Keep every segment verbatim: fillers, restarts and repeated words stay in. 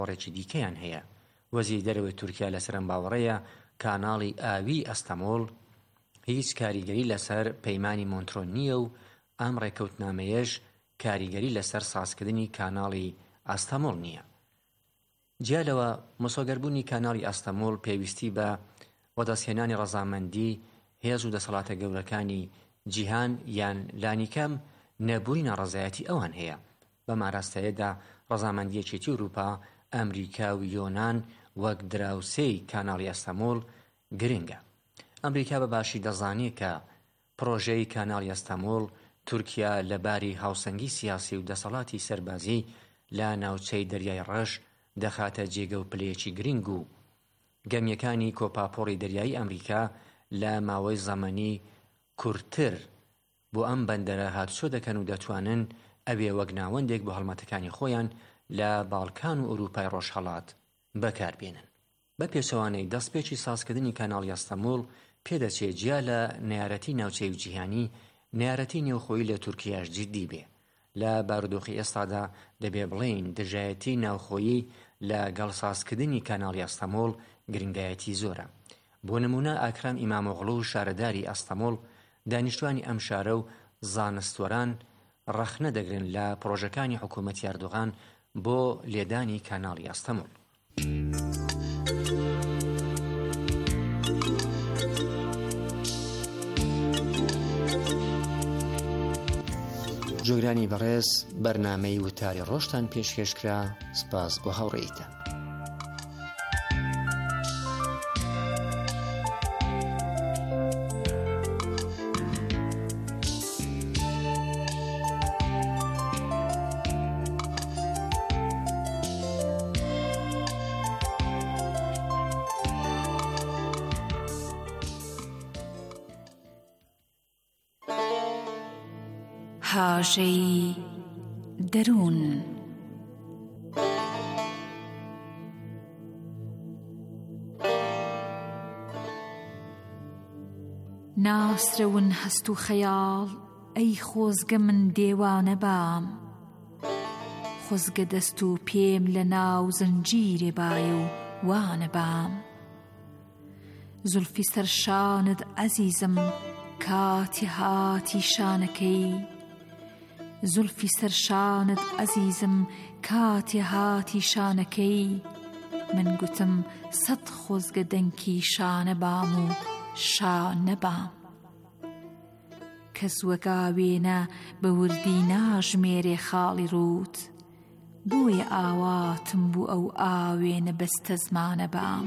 ڕێکی دیکەیان هەیە. وەزیری دەرەوەی تورکیا لەسەرم باوەڕەیە کاناڵی ئاوی ئەستەمۆڵ هیچ کاریگەری لەسەر پەیمانی مۆنترۆ نییە و ئەم ڕێکەوتنامەیەش کاریگەری لەسەر سازکردنی کاناڵی ئەستەمۆڵ نییە. جیالەوە مۆسۆگەربوونی کاناڵی ئەستەمۆڵ پێویستی بە وەدەستهێنانی ڕەزامەندی هێز و دەسەڵاتە گەورەکانی جیهان یان لانیکەم نەبووی ناڕەزایەتی ئەوان هەیە. بەم ئاراستەیەدا ڕەزامەندیەکێتی ئەوروپا، ئەمریکا و یۆنان وەک دراوسێی کاناڵی ئەستەمۆڵ گرنگە. ئەمریکا بەباشی دەزانێت کە پرۆژەی کاناڵی ئەستەمۆڵ تورکیا لەباری هاوسەنگی سیاسی و دەسەڵاتی سەربازی لە ناوچەی دەریای ڕەش دەخاتە جێگە و پلەیەکی گرنگ و گەمیەکانی کۆپاپۆڕی دەریایی ئەمریکا لە ماوەی زەمانی کورتتر بۆ ئەم بەندەرە هاتوچۆ دەکەن و دەتوانن ئەوێ وەک ناوەندێک بۆ هەڵمەتەکانی خۆیان لە باڵکان و ئەوروپای ڕۆژهەڵات بەکاربێنن. بە پێچەوانەی دەستپێکی سازکردنی کاناڵی ئەستەمۆڵ پێدەچێت جیا لە نەیارەتی ناوچەی و جیهانی نەیارەتی نێوخۆیی لە تورکیاش جددی بێ. لە بارودۆخی ئێستادا دەبێ بڵێین دژایەتی ناوخۆیی لە گەڵسازکردنی کاناڵی ئەستەمۆڵ گرنگایەتی زۆرە. بۆ نمونە ئاکرام ئیمامۆغڵو و شارەداری ئەستەمۆڵ دانیشتوانی ئەم شارە و زانستوەران ڕەخنە دەگرن لە پرۆژەکانی حکوومەتی ئەردۆغان بۆ لێدانی کاناڵی ئەستەمۆڵ. جۆگرانی بەڕێز بەرنامەی وتاری ڕۆژتان پێشکەشکرا. سپاس بۆ هاوڕێیتان. هاژەی دەروون. ناسرەون هەست و خەیاڵ ئەی خۆزگە من دێوانە بام، خۆزگە دەست و پێم لە ناو زنجیرێ بایە و وانە بام. زولفی سەرشانت عەزیزم کاتی هاتی شانەکەی، زولفی سەرشانت عەزیزم کاتی هاتی شانەکەی. من گوتم سەد خۆزگە دەنکی شانە بام و شانە بام. کەس وەگاوێنە بە وردی ناژمێرێ خاڵی ڕوت، بۆیە ئاواتم بوو ئەو ئاوێنە بەستە زمانە بام.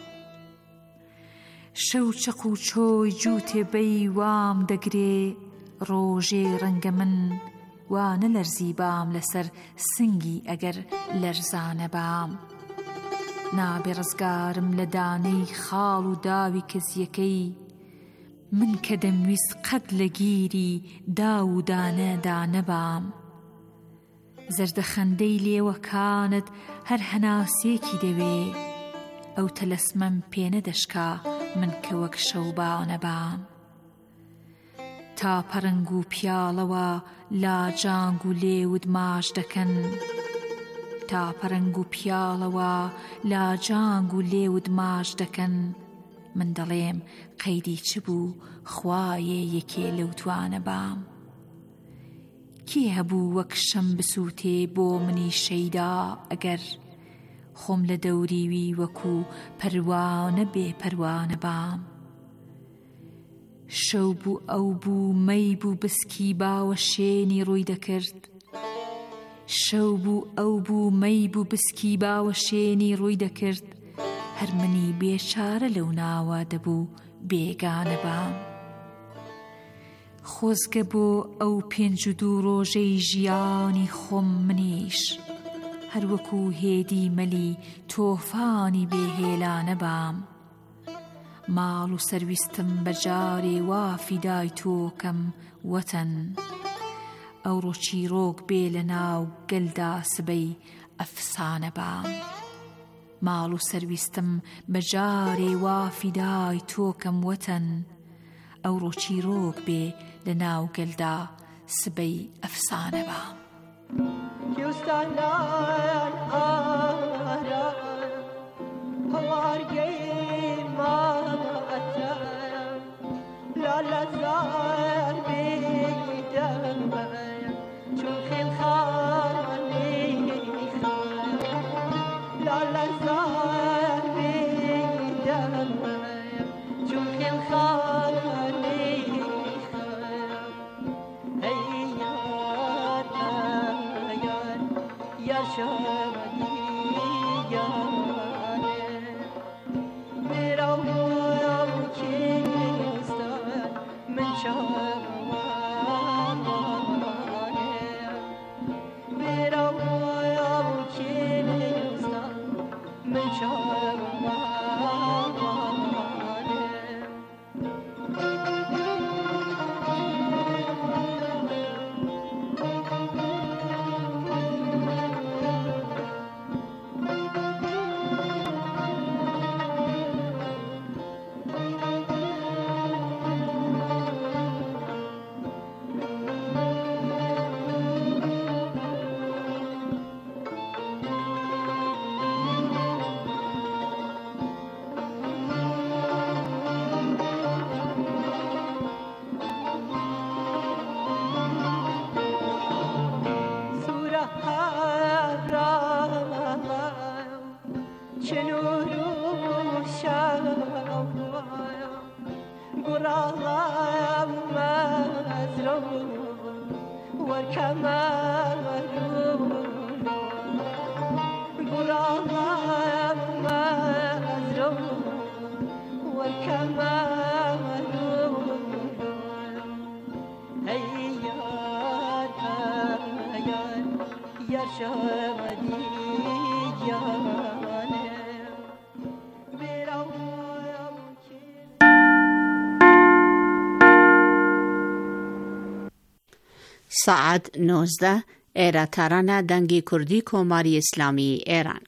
شەو چەق و چۆی جووتێ بەی وام دەگرێ، ڕۆژێ ڕەنگە من وانە لەرزی بام لەسەر سنگی ئەگەر لەرزانە بام. نابێ ڕزگارم لە دانەی خاڵ و داوی کەزیەکەی، من کە دەمویست قەت لە گیری دا و دانە دانە بام. زەردەخەندەی لێوەکانت هەر هەناسێکی دەوێ، ئەو تەلەسمەم پێ نەدەشکا من کە وەک شەوبانە بام. تا پەرنگ و پیاڵەوە لاجانگ و لێود ماش دەکەن، تا پەرنگ و پیاڵەوە لاجانگ و لێود ماش دەکەن. من دەڵێم قەیدی چ بوو خوایە یەکێ لەو توانە بام. کێ هەبوو وەک شەم بسووتێ بۆ منی شەیدا ئەگەر، خۆم لە دەوریوی وەکو پەروانە بێ پەروانە بام. شەو بوو ئەو بوو مەی بوو بسکی باوە شێنی ڕووی دەکرد، شەو بوو ئەو بوو مەی بوو بسکی باوە شێنی ڕووی دەکرد. هەر منی بێچارە لەو ناوە دەبوو بێگانە بام. خۆزگە بۆ ئەو پێنج و دوو ڕۆژەی ژیانی خۆم منیش، هەر وەکو هێدی مەلی تۆفانی بێهێلانە بام. ماڵ و سەرویستم بەجارێ وا فیدای تۆکەم وەتەن، ئەو ڕۆچی ڕۆک بێ لە ناو گەلدا سبەی ئەفسانە بام. ماڵ و سەرویستم بەجارێ وا فیدای تۆکەم وەتەن، ئەو ڕۆچی ڕۆک بێ لە ناو گەلدا سبەی ئەفسانە بام. ساعت نوزده ایره ترانه دنگی کردی کماری اسلامی ایران.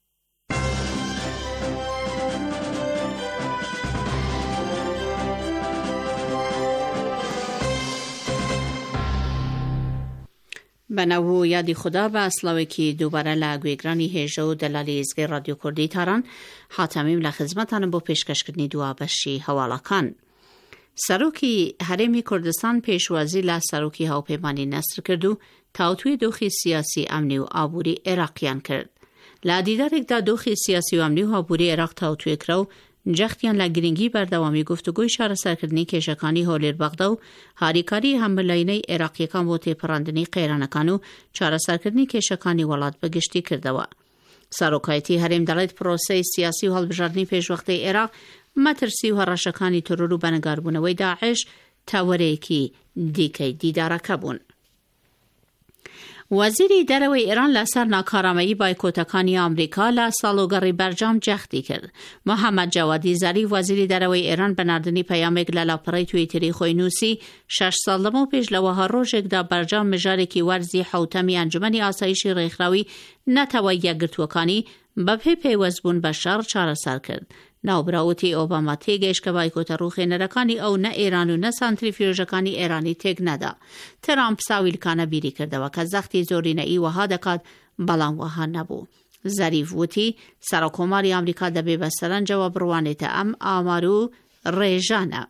بناو یادی خدا به اصلاوی که دوباره لگویگرانی هیجه و دلالی ازگی رادیو کردی تران حاتمیم لخدمتان با پیشکش کردنی دعا بشی حوالا کن. سروکی حرمی کردستان پیشوازی ل سروکی هاوپیمانی نصر کردو تا توی دوخی سیاسی امنی و آبوری عراقیان کرد. لادیدارک دا دوخی سیاسی و امنی و آبوری عراق تا توی کرو جختیان لگرینگی بردوامی گفتگوی شار سرکردنی کشکانی هولیر بغداو هاریکاری همبلاینه عراقیکان و تیپراندنی قیرانکانو چار سرکردنی کشکانی ولاد بگشتی کردوا. سروکایتی حرم دلید پروسه سیاسی و هلبجاردنی پیش وقت عراق مترسی و هرشکانی ترور و بنگاربونوی داعش تاوریکی دیکی دیدارکه بون. وزیری دروی ایران لسر ناکارامهی بایکوتکانی آمریکا لسالوگری برجام جختی کرد. محمد جوادی زری وزیری دروی ایران بناردنی پیامک للاپرای تویتری خوی نوسی شش سالمو پیش لوها روژک دا برجام مجارکی ورزی حوتمی انجمنی آسایشی ریخراوی نتوی یگرتوکانی بپی پیوزبون بشار چاره سر کرد. ناوبراوتی اوباما تیگش که بایکوت روخی نرکانی او نه ایران و نه سانتریفیوژکانی ایرانی تیگ ندا. ترامپ ساویل کانه بیری کرده و که زختی زورینه ای وها دکاد بلان وها نبو. ظریف ووتی سراکوماری امریکا دبی بستران جواب روانیت ام آمارو ریجانه.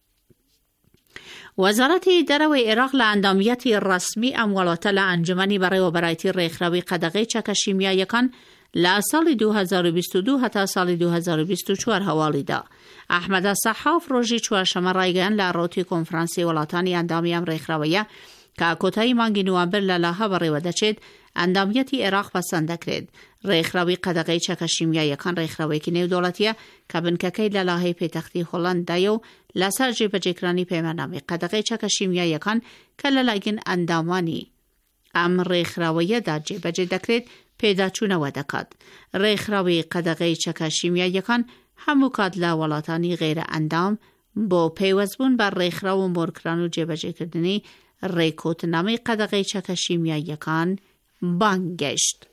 وزارت دروی عراق لاندامیتی رسمی اموالات لانجمنی برای و برایتی ریخروی قدغه چک شیمیایی کن لا سال دو هزار و بیست و دو حتی سال دو هزار و بیست و چهار حوالی دا. احمد صحاف روژی چوارشنبه رایگان لروتی کنفرانسی ولاتانی اندامی ام ریخرویه که کتای مانگی نوامبر للاها بری و دچید اندامیتی عراق پسند کرد. ریخروی قدغه چک شیمیایی کن ریخروی که نیو دولتیه که بنککی للاهای پیتختی هلند دایو لسر جیب جکرانی پیمنامی قدغه چک شیمیایی کن که للاگین اندامانی ام ریخرویه دا جیب جدکرد پیدا چونه و دکاد. ریخراوی قدغه چک شیمیایی کن همو کاد لولاتانی غیر اندام با پیوزبون بر ریخراو و مرکرانو جبجه کردنی ریکوت نامی قدغه چک شیمیایی کن بانگشت.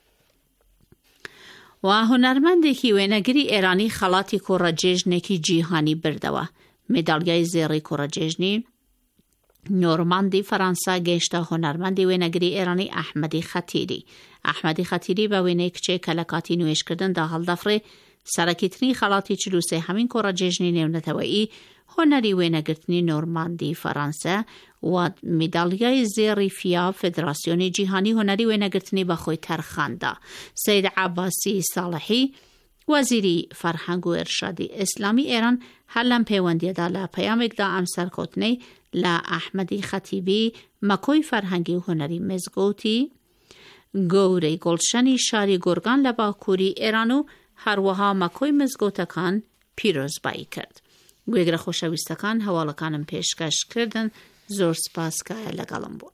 و هنرمندی که وینگری ایرانی خلاتی کوراجیجنی که جیهانی بردوه. مدالیای زیری کوراجیجنی نورماندی فرانسا گشته هنرمندی وینگری ایرانی احمدی خطیری. احمدی خطیری با وینه کچه کلکاتی نویش کردن دا حال دفره سەرەکیتنی خەڵاتی چل و سێهەمین کۆڕەجێژنی نێونەتەوەیی هۆنەری وێنەگرتنی نۆرماندی فەڕەنسا و میدالیای زێڕی فیا فدراسیۆنی جیهانی هۆنەری وێنەگرتنی بەخۆی تەرخاندا. سەید عەباسی ساڵحی وەزیری فەرهەنگ و ئێرشادی ئیسلامی ئێران هەر لەم پەیوەندیەدا لە پەیامێکدا ئەم سەرکەوتنەی لە ئەحمەدی خەتیبی مەکۆی فەرهەنگی و هۆنەری مزگەوتی گەورەی گوڵشەنی شاری گۆرگان لە باکووری ئێران و هەروەها مەکۆی مزگەوتەکان پیرۆزبایی کرد. گوێگرە خۆشەویستەکان هەواڵەکانم پێشکەش کردن، زۆر سپاس کە لەگەڵم بوون.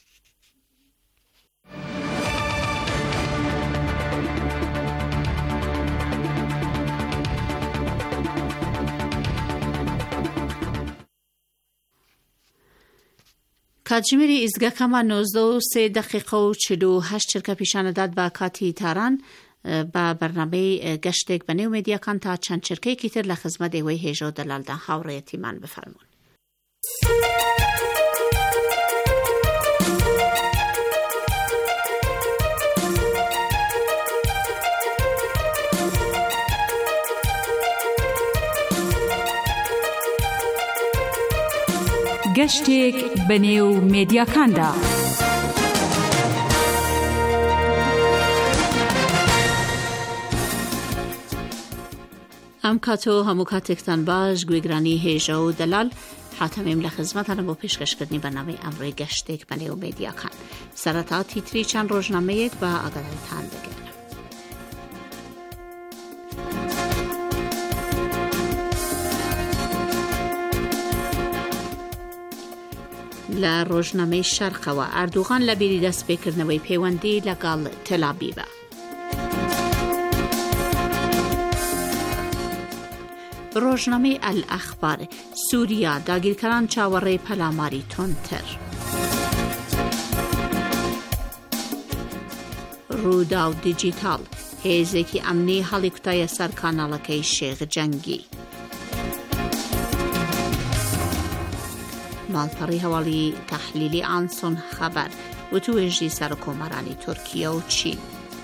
کاتژمێری ئیزگەکەمان نۆزدە و سێ دەقیقە و چل و هەشت چرکە پیشانەدات بە کاتی تاران بە بەرنامەی گەشتێک بە نێو مێدیاکان تا چەند چرکەیەکی تر لە خزمەت ئێوەی هێژە و دەلالدا هاوڕێیەتیمان بفەرمونون. گەشتێک بە نێو مێدیاکاندا. ئەم کاتۆ هەموو کاتێکتان باش، گوێگرانی هێژە و دەلال حاتەمیم لە خزمەتانە بۆ پێشکەشکردنی بەرنامەی ئەمڕۆی گەشتێک بە نێو مێدیاکان. سەرەتا تیتری چەند ڕۆژنامەیەک بە ئاگاداریتان دەگەێنم. لە ڕۆژنامەی شەرقەوە ئەردوغان لە بیری دەستپێکردنەوەی پەیوەندی لەگەڵ تەل‌ئەڤیڤە. ڕۆژنامەی ئەلئەخبار سووریا داگیرکەران چاوەڕێی پەلاماری تۆنتر. ڕوودا و دیجیتال هێزێکی ئەمنی هەڵی کوتایە سەر کاناڵەکەی شێخ جەنگی. ماڵپەڕی هەواڵی تەحلیلی ئانسۆن خەبەر وتوێژی سەرۆکۆمەرانی تورکیا و چین.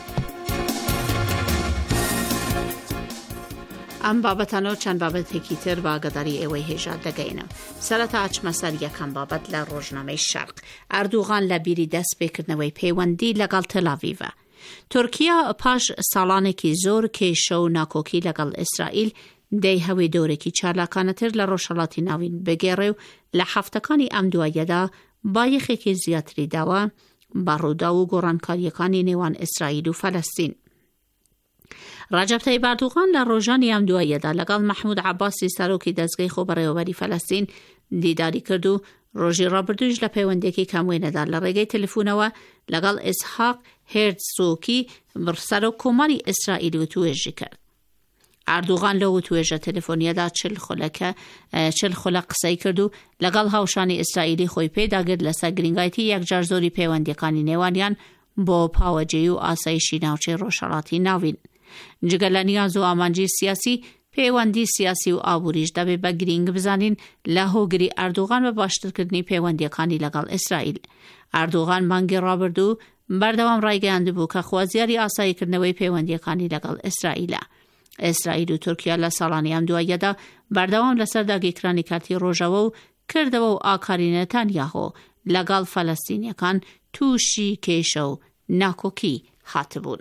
ئەم بابەتانەوە چەند بابەتێکی تر بە ئاگاداری ئێوەی هێژە دەگەینم. سەرەتا ئەچمە سەر یەکەم بابەت لە ڕۆژنامەی شەرق. ئەردوغان لە بیری دەستپێکردنەوەی پەیوەندی لەگەڵ تەل‌ئەڤیڤە. تورکیا پاش ساڵانێکی زۆر کێشە و ناکۆکی لەگەڵ ئیسرائیل دەی هەوێ دۆرێکی چالاکانەتر لە ڕۆژهەڵاتی ناوین بگێڕێ و لە هەفتەکانی ئەم دوایەدا بایەخێکی زیاتری داوە بە ڕوودا و گۆڕانکاریەکانی نێوان ئیسرائیل و فەلەستین. ڕەجەب تەیب ئەردوغان لە ڕۆژانی ئەم دوایەدا لەگەڵ مەحموود عەباسی سەرۆکی دەستگای خۆبەڕێوەبەری فەلەستین دیداری کرد و ڕۆژی ڕابردوویش لە پەیوەندێکی کاموێنەدا لە ڕێگەی تەلەفۆنەوە لەگەڵ ئیسحاق هێرتزۆکی سەرۆککۆمەری ئیسرائیل وتوێژی کرد. ئەردوغان لە وتوێژە تەلەفۆنیەدا چل خولەکە چل خولە قسەی کرد و لەگەڵ هاوشانی ئیسرائیلی خۆی پێداگرت لەسەر گرنگایەتی یەکجار زۆری پەیوەندیەکانی نێوانیان بۆ پاوەجێی و ئاسایشی ناوچەی ڕۆژهەڵاتی ناوین. جگە لە نیاز و ئامانجی سیاسی، پەیوەندی سیاسی و ئابووریش دەبێت بە گرنگ بزانین لە هۆگری ئەردوغان بە باشترکردنی پەیوەندیەکانی لەگەڵ ئیسرائیل. ئەردوغان مانگی ڕابردوو بەردەوام ڕایگەیاندبوو کە خوازیاری ئاساییکردنەوەی پەیوەندیەکانی لەگەڵ ئیسرائیلە. ئیسرائیل و تورکیا لە ساڵانی ئەم دوایەدا بەردەوام لەسەر داگیرکرانی کاتی ڕۆژەوە و کردەوە و ئاکاری نەتانیاهۆ لەگەڵ فەلەستینیەکان تووشی کێشە و ناکۆکی هاتبوون.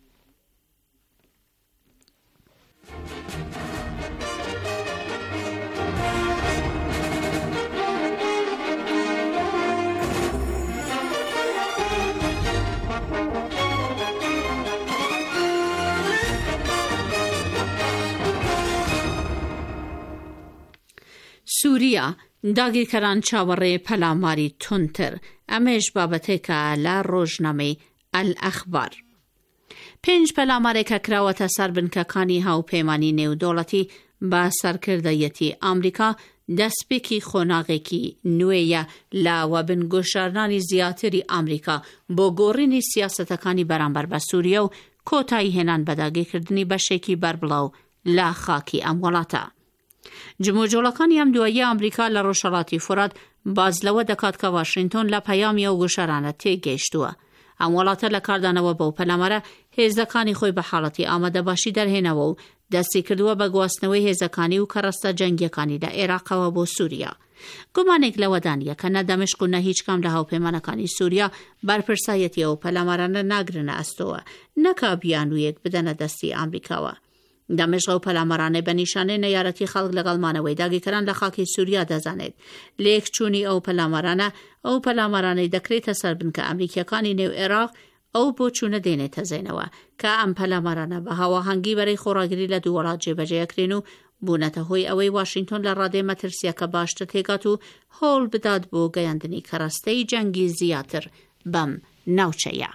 سووریا داگیرکەران چاوەڕێ پەلاماری تونتر. ئەمەش بابەتێکە لە ڕۆژنامەی ئەلئەخبار. پێنج پەلامارێکە کراوەتە سەر بنکەکانی هاوپەیمانی نێودەوڵەتی بە سەرکردەیەتی ئەمریکا دەستپێکی خۆناغێکی نوێیە لە وەبنگۆشارنانی زیاتری ئەمریکا بۆ گۆڕینی سیاسەتەکانی بەرامبەر بە سووریا و کۆتایی هێنان بەداگیرکردنی بەشێکی بەربڵاو لە خاکی ئەم وڵاتە. جموجۆڵەکانی ئەم دواییە ئەمریکا لە ڕۆژهەڵاتی فورات باز لەوە دەکات کە واشنگتۆن لە پەیامی ئەو گۆشارانە تێگەیشتووە. ئەم وڵاتە لە کاردانەوە بەو پەلامارە هێزەکانی خۆی بە حاڵەتی ئامادەباشی دەرهێنەوە و دەستی کردووە بە گواستنەوەی هێزەکانی و کەڕەستە جەنگیەکانی لە عێراقەوە بۆ سووریا. گومانێک لەوەدانیە کە نە دەمشق و نە هیچ کام لە هاوپەیمانەکانی سووریا بەرپرسایەتی ئەو پەلامارانە ناگرنە ئەستەوە، نەکا بیانوویەک بدەنە دەستی ئامریکاوە. دەمشق و پەلامارانەی بە نیشانەی نەیارەتی خەڵک لەگەڵمانەوەی داگیرکەران لە خاکی سووریا دەزانێت. لێکچوونی ئەو پەلامارانە ئەو پەلامارانەی دەکرێتە سەر بن کە ئەمریکیەکانی نێو عێراق ئەو بۆ چوونە دێنێتە زەینەوە کە ئەم پەلامارانە بە هاواهەنگی بەرەی خۆڕاگری لە دوو وڵات جێبەجێکرێن و بوونەتە هۆی ئەوەی واشنگتن لە ڕادەی مەترسیەکە باشتر تێگات و هۆڵ بدات بۆ گەیاندنی کەڕەستەی جەنگی زیاتر بەم ناوچەیە.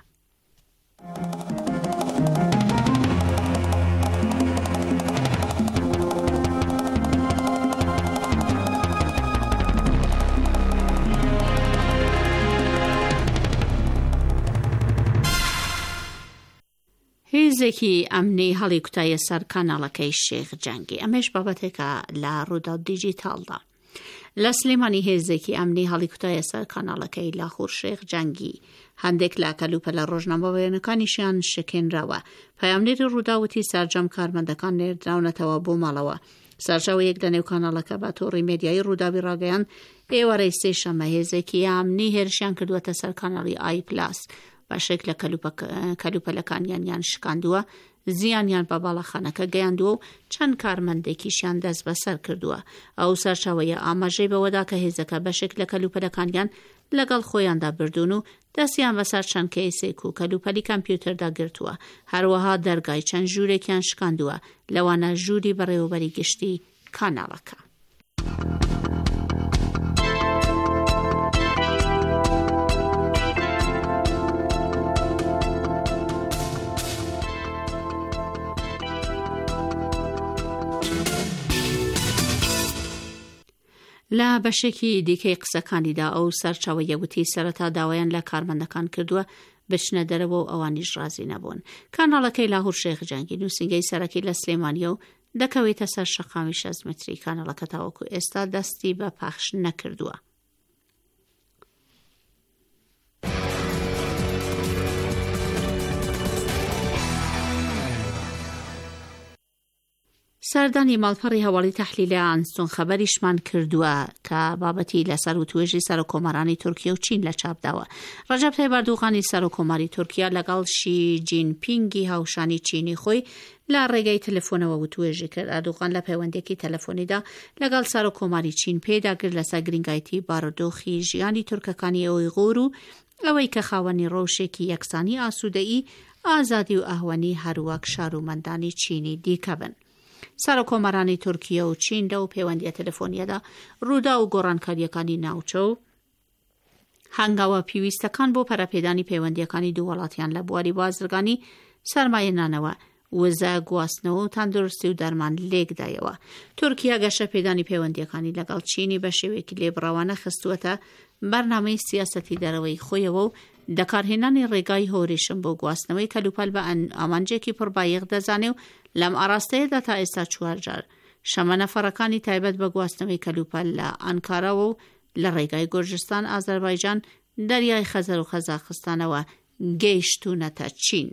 هێزێکی ئەمنی هەڵی کوتایە سەر کاناڵەکەی شێخ جەنگی. ئەمەش بابەتێکە لە ڕوودا دیجیتالدا. لە سلێمانی هێزێکی ئەمنی هەڵی کوتایە سەر کاناڵەکەی لاخور شێخ جەنگی. هەندێک لا کەلوپە لە ڕۆژنامەوەیەنەکانیشیان شکێنراوە. پەیامنێری ڕووداوتی سەرجەم کارمەندەکان نێردراونەتەوە بۆ ماڵەوە. سەرچاوەیەک لە نێو کاناڵەکە بە تۆڕی مێدیایی ڕووداوی ڕاگەیان ئێوەرەی سێشەممە هێزێکی ئەمنی هێرشیان کردووەتە سەر کاناڵی ئای پلاس. بەشێک لە کەلوپەلەکانیان شکاندووە، زیانیان بە باڵەخانەکە گەیاندووە و چەند کارمەندێکیشیان دەست بەسەر کردووە. ئەو سەرچاوەیە ئاماژەی بەوەدا کە هێزەکە بەشێک لە کەلوپەلەکانیان لەگەڵ خۆیاندا بردوون و دەستیان بەسەر چەند کەیسێک و کەلوپەلی کەمپیوتەردا گرتووە. هەروەها دەرگای چەند ژوورێکیان شکاندووە، لەوانە ژووری بەڕێوەبەری گشتی کاناڵەکە. لە بەشێکی دیکەی قسەکانیدا ئەو سەرچاوەیە وتی سەرەتا داوایان لە کارمەندەکان کردووە بچنە دەرەوە و ئەوانیش ڕازی نەبوون. کاناڵەکەی لاهور شێخ جەنگی نووسینگەی سەرەکی لە سلێمانیە و دەکەوێتە سەر شەقامی شەش متری. کاناڵەکە تاوەکو ئێستا دەستی بە پاخش نەکردووە. سەردانی ماڵپەڕی هەواڵی تەحلیلی ئانستۆن خەبەریشمان کردووە کە بابەتی لەسەر و توێژی سەرۆکۆمارانی تورکیا و چین لە چاپداوە. ڕەجەب تایب ئەردوغانی سەرۆکۆماری تورکیا لەگەڵ شی جینپینگی هاوشانی چینی خۆی لە ڕێگەی تەلەفۆنەوە و توێژی کرد. ئەردوغان لە پەیوەندێکی تەلەفۆنیدا لەگەڵ سەرۆکۆماری چین پێداگرت لەسەر گرنگایەتی بارودۆخی ژیانی تورکەکانی ئۆیغور و ئەوەی کە خاوەنی ڕەوشێکی یەکسانی ئاسوودەیی، ئازادی و ئاهوەنی هەروەک شارومەندانی چینی دیکە بن. سەرۆکۆمارانی تورکیا و چین لەو پەیوەندیە تەلەفۆنیەدا ڕوودا و گۆڕانکاریەکانی ناوچە و هەنگاوە پێویستەکان بۆ پەرەپێدانی پەیوەندیەکانی دوو وڵاتیان لە بواری بازرگانی، سەرمایەنانەوە، وزە گواستنەوە و تەندروستی و دەرمان لێکدایەوە. تورکیا گەشە پێدانی پەیوەندیەکانی لەگەڵ چینی بە شێوەیەکی لێبڕاوانە خستووەتە بەرنامەی سیاسەتی دەرەوەی خۆیەوە و دەکارهێنانی ڕێگای هۆریشم بۆ گواستنەوەی کەلوپەل بە ئامانجێکی پڕبایەغ دەزانێ و لەم ئاراستەیەدا تا ئێستا چوار جار شەمە نەفەرەکانی تایبەت بە گواستنەوەی کەلوپەل لە ئەنکارەوە و لە ڕێگای گۆرجستان، ئازەربایجان، دەریای خەزەر و خەزاخستانەوە گەیشتوونەتە چین.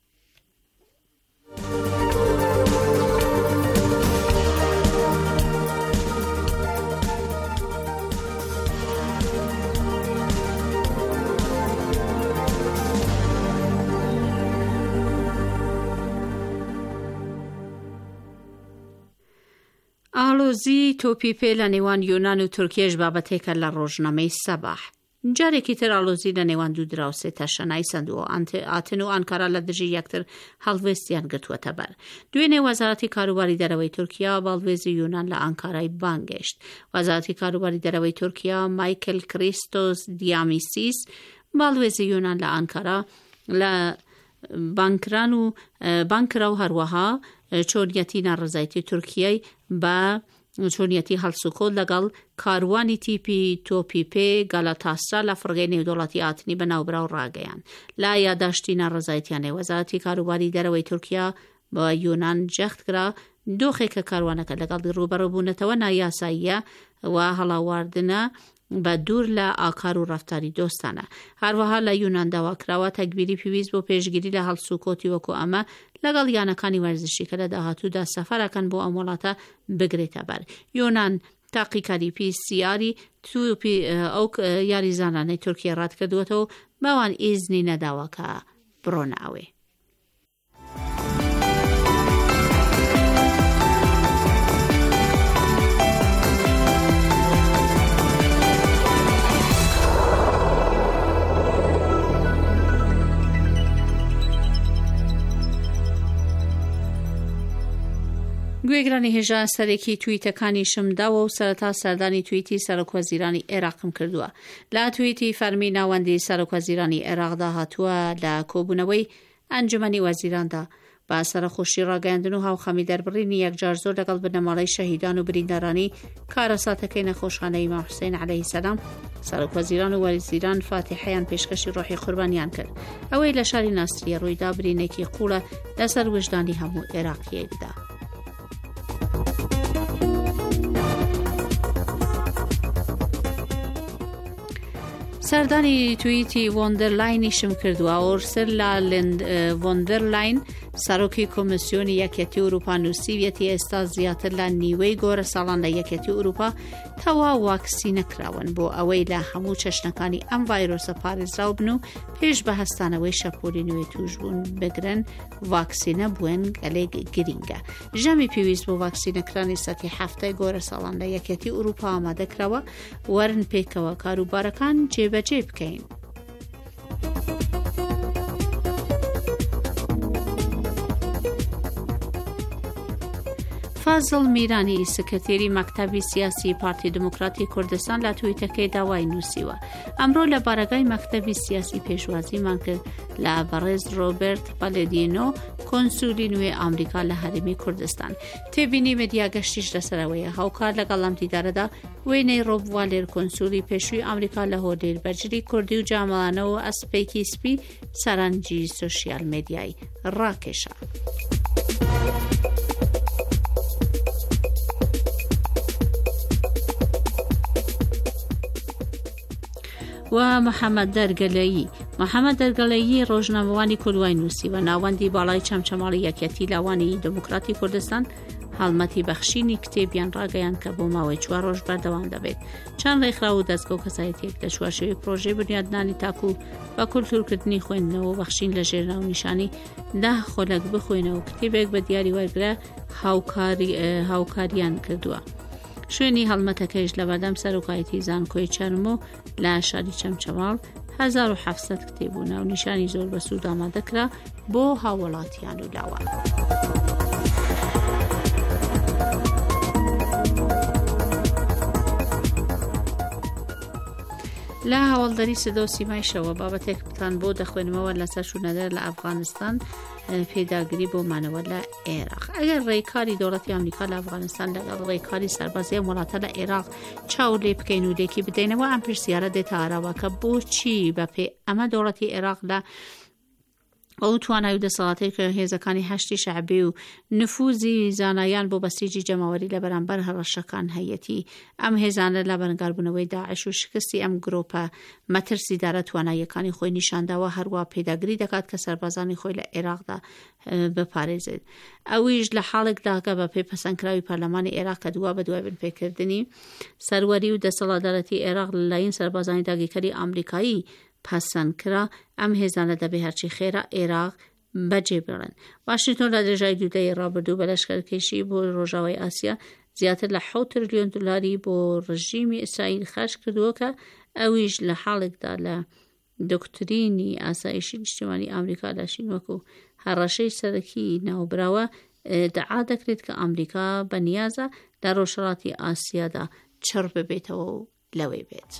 ئالۆزی تۆپیپێ لە نێوان یۆنان و تورکیەش بابەتێکە لە ڕۆژنامەی سەباح. جارێکی تر ئالۆزی لە نێوان دوو دراوسێ تەشەنای سندووە ئاتن و ئەنکارا لە دژی یەکتر هەڵوێستیان گرتووەتە بەر. دوێنێ وەزارەتی کاروباری دەرەوەی تورکیا باڵوێزی یۆنان لە ئەنکارای بانگەشت. وەزارەتی کاروباری دەرەوەی تورکیا مایکل کریستۆس دیامیسیس باڵوێزی یۆنان لە ئەنکارا لە بانکران و بانکرا و هەروەها چۆنیەتی ناڕزایەتی تورکیای بە چۆنیەتی هەڵسوکۆت لەگەڵ کاروانی تیپی تۆپیپێ گالاتاسرا لە فڕگەی نێودوڵەتی ئاتنی بەناوبرا و ڕاگەیان. لا یاداشتی ناڕزایەتیانەی وەزارەتی کاروباری دەرەوەی تورکیا بە یۆنان جەخت کرا دۆخێکە کاروانەکە لەگەڵ ڕوبەڕووبوونەتەوە نایاساییە و هەڵاواردنە بە دوور لە ئاکار و ڕەفتاری دۆستانە. هەروەها لە یونان داواکراوە تەکبیری پێویست بۆ پێشگیری لە هەڵسوکۆتی وەکو ئەمە لەگەڵ یانەکانی وەرزشی کە لە داهاتوودا سەفەرەکەن بۆ ئەم وڵاتە بگرێتە بەر. یۆنان تاقیکاری پی سی آری تو ئەو یاریزانانەی تورکیە ڕات کردووەتەوە بەوان ئیزنی نەداوەکە بڕۆناوێ. گوێگرانی هێژا سەرێکی تویتەکانی شمداوە و سەرەتا سەردانی تویتی سەرۆکوەزیرانی عێراقم کردووە. لە تویتی فەرمی ناوەندی سەرۆکوەزیرانی عێراقدا هاتووە لە کۆبوونەوەی ئەنجومەنی وەزیراندا با سەرخۆشی ڕاگەیاندن و هاوخەمی دەربڕینی یەکجار زۆر لەگەڵ بنەماڵەی شەهیدان و بریندارانی کارەساتەکەی نەخۆشخانەی ئیمام حوسێن عەلەیهی سەلام سەرۆکوەزیران و وەزیران فاتیحەیان پێشکەشی ڕۆحی قوربانیان کرد. ئەوەی لە شاری ناسریە ڕوویدا برینێکی قوڵە لەسەر وجدانی هەموو عێراقیەکدا. سەردانی تویتی وۆندەرلاینیشم کردووە. ئۆرسلا لاند وۆندەرلاین سەرۆکی کۆمسیۆنی یەکێتی ئەوروپا نووسیویەتی ئێستا زیاتر لە نیوەی گۆرە ساڵان لە یەکێتی ئەوروپا تەوا واکسی نەکراون بۆ ئەوەی لە هەموو چەشنەکانی ئەم ڤایرۆسە پارێزراو بن و پێش بە هەستانەوەی شەپۆلی نوێ توشبوون بگرن واکسینە بوون گەلێک گرینگە. ژەمی پێویست بۆ واکسینەکرانی سەتی هەفتەی گۆرە ساڵان لە یەکێتی ئەوروپا ئامادەکراوە. وەرن پێکەوە کاروبارەکان جێبەجێ بکەین. فازڵ میرانی سکرتێری مەکتەبی سیاسی پارتی دموکراتی کوردستان لە تویتەکەی داوای نووسیوە. ئەمڕۆ لە بارگای مەکتەبی سیاسی پێشوازیمان کرد لە بەڕێز ڕۆبرت پالێدینۆ کۆنسولی نوێ ئەمریکا لە هەرێمی کوردستان. تێبینی مدیاگەشتیش لەسەرەوەیە. هاوکار لەگەڵ ئەم دیدارەدا وێنەی ڕۆب والێر کۆنسولی پێشووی ئەمریکا لە هۆلێر بەرجری کوردی و جامەڵانەوە ئەسپێکی سپی سەرنجی سۆشیال مێدیایی ڕاکێشا. و محەممەد دەرگەلەیی محەممەد دەرگەلەیی ڕۆژنامەوانی کوردوای نووسی و ناوەندی باڵای چەمچەماڵی یەکێتی لاوانی دموکراتی کوردستان هەڵمەتی بەخشینی کتێبیان ڕاگەیان کە بۆ ماوەی چوار ڕۆژ بەردەوام دەبێت. چەند ڕێکخراو و دەستگە و کەسایەتیەک لە چوارچێوەی پرۆژەی بنیادنانی تاکو بە کولتورکردنی خوێندنەوە بەخشین لە ژێرناو نیشانی دا خۆلک بخوێنەوە کتێبێک بە دیاری وەرگرە هاوکاریان کردووە. شوێنی هەڵمەتەکەیش لە بەردەم سەرۆکایەتی زانکۆی چەرمۆ لە شاری چەمچەماڵ هەزار و حەڤسەد کتێب و ناو نیشانی زۆر بەسوود ئامادەکرا بۆ هاوڵاتیان و لاوان. لە هەواڵدەری سدە و سیمایشەوە بابەتێک بتان بۆ دەخوێنمەوە لەسەر شوونەدەر لە ئەفغانستان پێداگری بۆ مانەوە لە عێراق. ئەگەر ڕێکاری دەوڵەتی ئەمریکا لە ئەفغانستان لەگەڵ ڕێکاری سەربازیە وڵاتە لە عێراق چاو لێ بکەین و لێکی بدەینەوە ئەم پرسیارە دێتە ئاراوە کە بۆچی بەپێ ئەمە دەوڵەتی عێراق لە ئەو توانای و دەسەڵاتەی کە هێزەکانی هەشتی شەعبی و نفوزی زانایان بۆ بەسیجی جەماوەری لە بەرامبەر هەڕەشەکان هەیەتی ئەم هێزانە لە بەرگاربوونەوەی داعش و شکستی ئەم گرۆپە مەترسیدارە تواناییەکانی خۆی نیشانداوە هەروە پێداگری دەکات کە سەربازانی خۆی لە عێراقدا بپارێزێت. ئەویش لە حاڵێکدا کە بە پێی پەسەندکراوی پەرلەمانی عێراق کە دووا بە دوای بنپێکردنی سەروەری و دەسەڵاتدارەتی عێراق لەلایەن سەربازانی داگیرکەری ئەمریکایی پەسەندکرا ئەم هێزانە دەبێ هەرچی خێرا عێراق بەجێ بڵێن. واشنگتۆن لە درێژای دوودەی ڕابردوو بە لەشکرکێشی بۆ ڕۆژاوای ئاسیا زیاتر لە حەوت تریلیۆن دلاری بۆ ڕژیمی ئیسرائیل خەرج کردووە کە ئەویش لە حاڵێکدا لە دۆکترینی ئاسایشی نیشتیمانی ئەمریکا لەشین وەکو هەڕەشەی سەرەکی ناوبراوە دەعا دەکرێت کە ئەمریکا بەنیازە لە ڕۆژهەڵاتی ئاسیادا چڕ ببێتەوە و لەوێ بێت.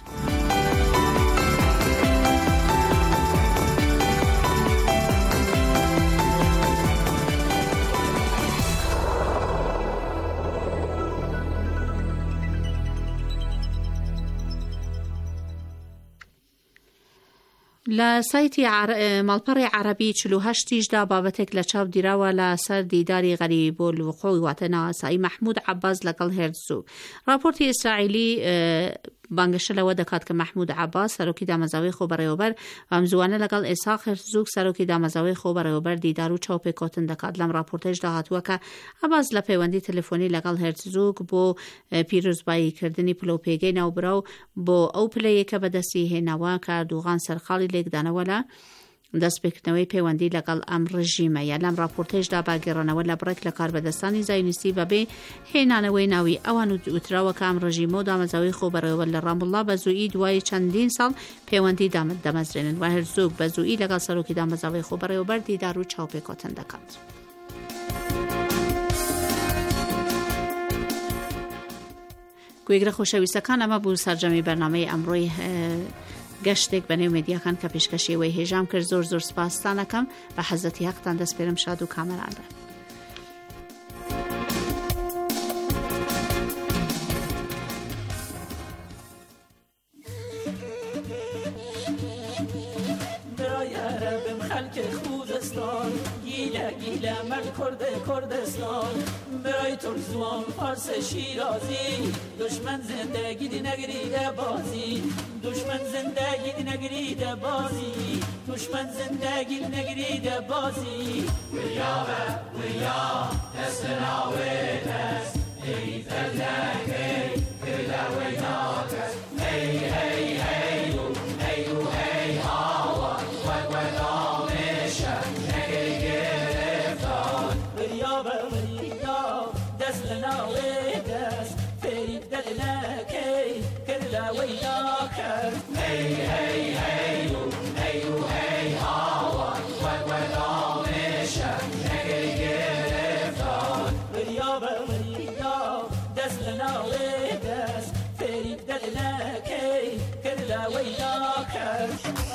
لە سایتی ماڵپەڕی عەرەبی چل و هەشتیشدا بابەتێک لە چاپ دیراوە لە سەر دیداری غەریب بۆ الوقوع واتە ناسایی مەحموود عەباس لەگەڵ هێرزوو. راپۆرتی ئیسرائیلی بانگش لەوە دەکات کە محمود عباس سەرۆکی دامەزراوەی خۆ بەڕێوەبەر و ئەمزوانە لەگەڵ ئێساق هەرزوگ سەرۆکی دامەزراوەی خۆ بەڕێوەبەر دیدار و چاوپێکۆتن دەکات. لەم راپۆرتەشدا هاتووە کە عباس لە پەیوەندی تەلەفۆنی لەگەڵ هەرزوگ بۆ پیرۆزباییکردنی پلۆپێگەی ناوبراو بۆ ئەو پلەیە کە بەدەستی هێناوە کە ئەردوغان سەرقاڵی لێکدانەوە لە دەستپێکردنەوەی پەیوەندی لەگەڵ ئەم ڕژیمەیە. لەم راپۆرتێشدا باگێڕانەوە لە بڕێک لە کاربەدەستانی زایونیستی بەبێ هێنانەوەی ناوی ئەوان وتراوە کە ئەم ڕژیمە و دامەزراوەی خۆ بەڕێوەبەر لە ڕامبڵا بە زوویی دوای چەندین ساڵ پەیوەندی دامت دەمەزرێنن و هەرزوگ بە زوویی لەگەڵ سەرۆکی دامەزراوەی خۆ بەڕێوەبەر دیدار و چاوپێکۆتن دەکات. گوێگرە خۆشەویستەکان، ئەمە بوو سەرجەمی بەرنامەی ئەمڕۆی گەشتێک بە نێو مێدیاکان کە پێشکەشیەوەی هێژام کرد. زۆر زۆر سپاستانەکەم بە حەزەتی حەقتان دەست پێرم شاد و کامەراندا. گیله من کرده کردستان برای ترزوان فارس شیرازی دشمن زندگی دی نگریده بازی دشمن زندگی دی نگریده بازی دشمن زندگی دی نگریده بازی ویا ویا دستنا ویدست ای تلکی کلا ویناکس هی هی هی و هی و هی هاوا ود ود آمشه Hey, hey, hey, hey, hey, hawa, what, what, all misha, negeri gereftan. Riyaba, riya, deslana wedas, ferid dalna kay, kerla waynakar.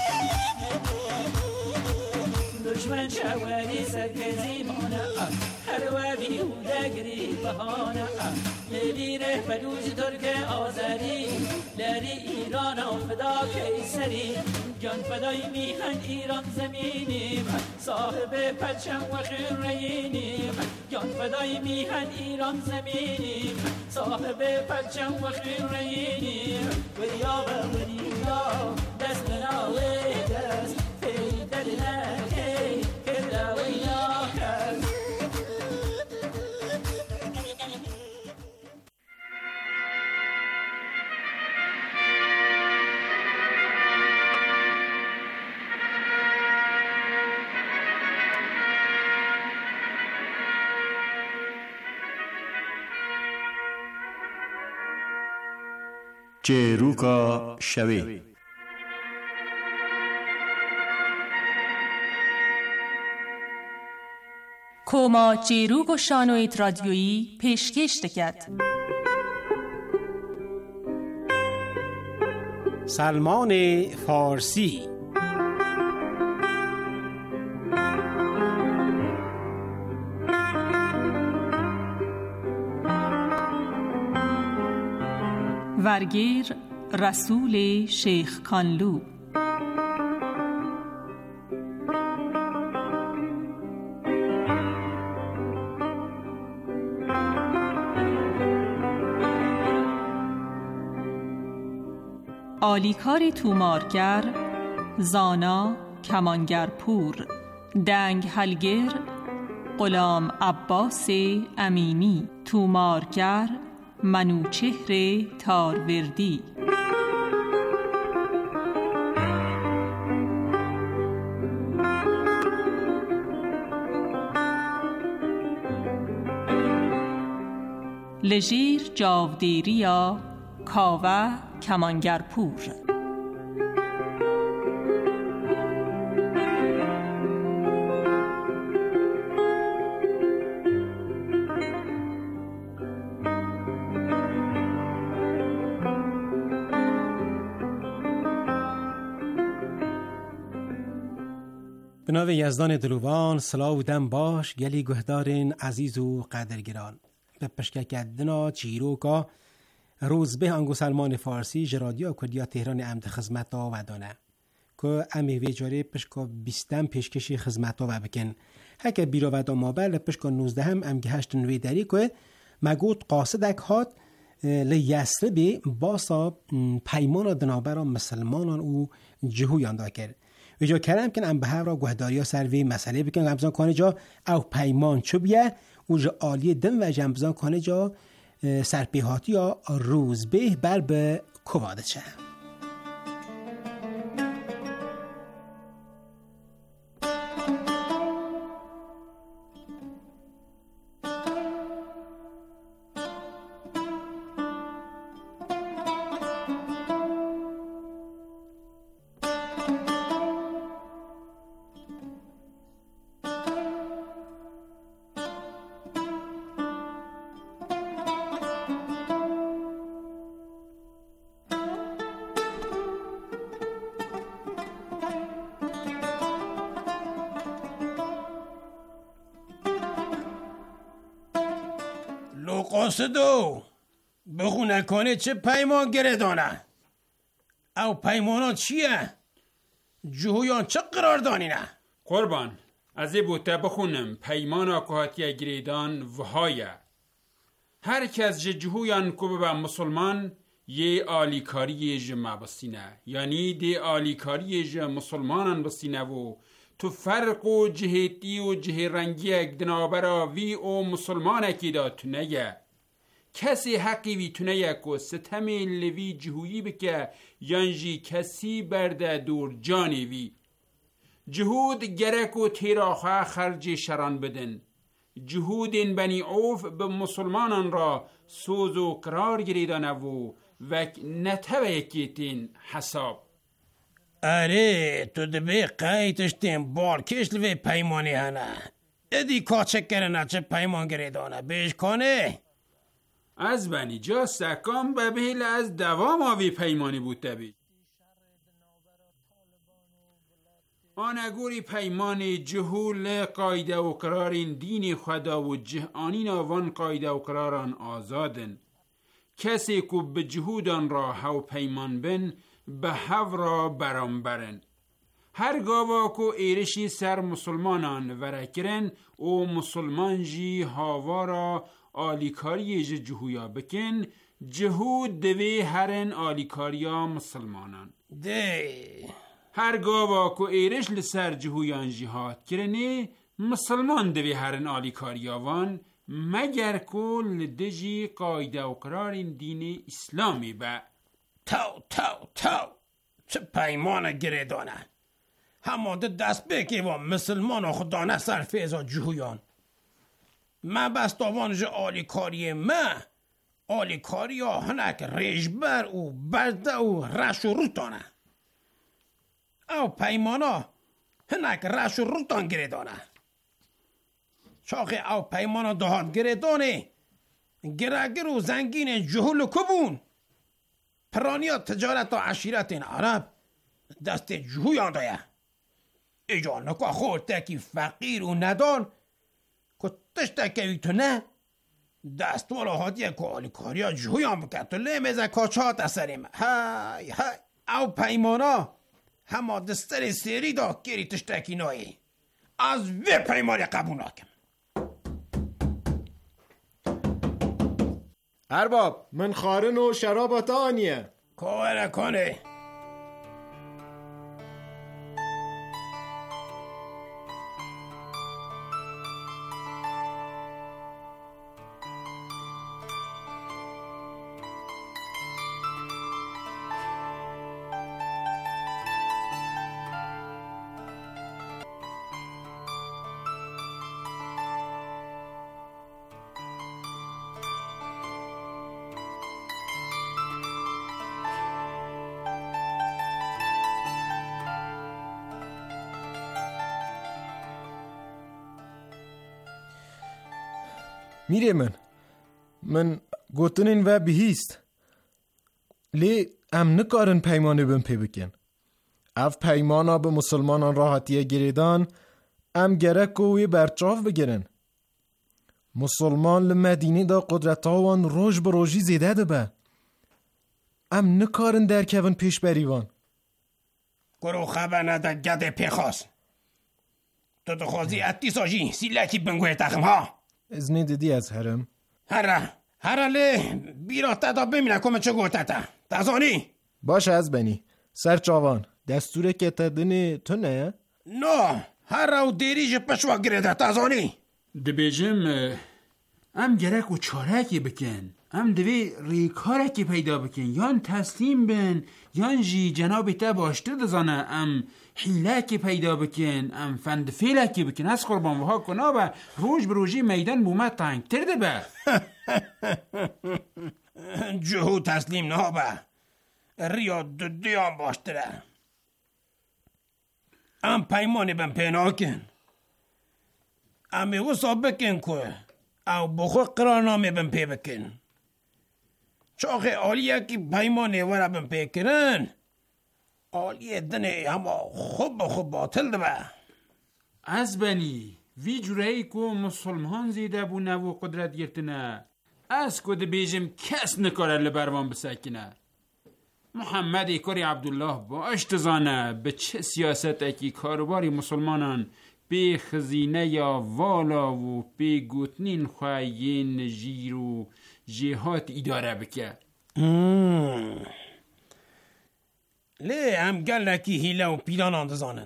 دشمن شواری سرکزی مانه هر وابی و دگری بهانه لیره فلوج ترک آذری لری ایران و فدا کیسری جان فدای میهن ایران زمینیم صاحب پرچم و خیرینیم جان فدای میهن ایران زمینیم صاحب پرچم و خیرینیم وریا و وریا دست ناوی دست فی دلنا چێروکە شەوێ. کۆما چێروک و شانۆیت رادیۆیی پێشکەش دەکات. سلمان فارسی ورگیر رسول شیخ کانلو. آلیکار تومارگر، زانا کمانگر پور، دنگ هلگر غلام عباس امینی، تومارگر منوچهر تاروردی. لژیر جاودیریا کاوه کمانگرپور. به نام یزدان دلوان سلاو و دم باش گلی گهدارین عزیز و قدرگران. به پشککدنا چیروکا روز به انگو سلمان فارسی جرادیا کردیا تهران امد خدمت ها و دانه که امی ویجاره پشکا بیستم پیشکشی خدمت ها و بکن هکه بیرا و دامابر پشکا نوزده هم امگه هشت نوی داری که مگود قاصدک هات لیسربی باسا پیمان دنابرا مسلمانان او جهویان دا کرد و جا کردم که ام به هر را گهداریا سروی مسئله بکن غمزان کنه جا او پیمان چو بیه او جا آلی دم و جنبزان کنه جا سرپیهاتی یا روز به بر به کوادت شه. قاصدو بخونه کنه چه پیمان گردانه او پیمانات چیه؟ جهویان چه قرار دانینه؟ قربان از این بوته بخونم پیمان آکوهاتی گریدان وهایه هر کس جهویان کوبه به مسلمان یه آلیکاری جمع بسینه یعنی دی آلیکاری جمع مسلمانان بسینه و تو فرق و جهتی و جه رنگی اک دنابرا وی او مسلمان اکی دا تو نگه کسی حقی وی تو نگه که ستم لوی جهویی بکه یانجی کسی برده دور جانی وی جهود گرک و تیراخه خرج شران بدن جهود این بنی عوف به مسلمانان را سوز و قرار گریدانه و وک نتوه یکیتین حساب اره تو دبی قیتشتیم بارکش لوی پیمانی هنه ادی کاچک کرنه چه پیمان گریدانه بیش کنه از بنی جا سکام به بیل از دوام آوی پیمانی بود تبی آنگوری پیمان جهول قایده و قرارین دین خدا و جهانین آوان قایده و قراران آزادن کسی که به جهودان را هاو پیمان بن به هاو را برام برن هر گاوا کو ایرشی سر مسلمانان ورکرن و مسلمان جی هاوا را آلیکاری جهویا بکن جهود دوی هرن آلیکاریا مسلمانان ده هر گاوا کو ایرش لسر جهویان جهاد کرنه مسلمان دوی هرن آلیکاریاوان مگر کو لدجی قایده و قرار دین اسلامی با تاو تاو تاو چه پیمان گریدانه همه ده دست بکی و مسلمان خدانه سرفیزا جهویان ما بستاوان جه آلیکاری ما آلیکاری ها هنک ریجبر و برده و رش و روتانه او پیمانا هنک رش و روتان گریدانه شاخه او پیمانا دهات گریدانه گرگر و زنگین جهول و کبون پرانیا تجارت و عشیرت این عرب دست جهویان دایه ایجا نکا خورتکی فقیر و ندان که تشتکی تو نه دست والا هاتیه که آلیکاری ها جهویان بکرد تو لیمزه کاچات اثریم های های او پیمانا همه دستر سیری دا گیری تشتکی نایی از وی پیمانی قبول ناکم ارباب من خارن و شرابات آنیه کوره کنه میره من من گوتنین و بهیست لی ام نکارن پیمانه بم پی بکن اف پیمانا به مسلمانان راحتیه گریدان ام گرک وی برچاف بگیرن مسلمان لمدینه دا قدرت هاوان روش به روشی زیده ده به ام نکارن در کون پیش بریوان گرو خبر نده گده پیخواست تو تو خوزی اتی ساجی سیلکی بنگوه تخم ها از ندیدی از هرم هره هراله بیرا تدا بمینه کمه چه گوته تا تازانی باش از بنی سر چاوان دستوره که تدنی تو نه؟ نه هر رو دیریج پشوا گریده تازانی دبیجم ام گرک و چارکی بکن ام دوی ریکارکی پیدا بکن یان تسلیم بن یان جی جناب تا باشتر دزانه ام حیلکی پیدا بکن ام فند فیلکی بکن از قربان وها کنا با روش بروجی میدان بومت تانگ ترده با جهو تسلیم نه با ریا دو دیان باشتره ام پیمانی بن پینا کن امی وصا بکن که او بخور قرارنامه بن پی بکن چاخه آلیه که پیمانه وره بن پی کرن آلیه دنه همه خوب خوب باطل ده از بنی وی جورایی که مسلمان زیده بو نو قدرت گرتنه از که ده بیجم کس نکاره لبروان بسکنه محمد ایکاری عبدالله با اشتزانه به چه سیاست اکی کاروباری مسلمانان به خزینه یا والا و به گوتنین خواهین جیر و جهات اداره بکه لی هم گلکی هیله و پیلان اندازانن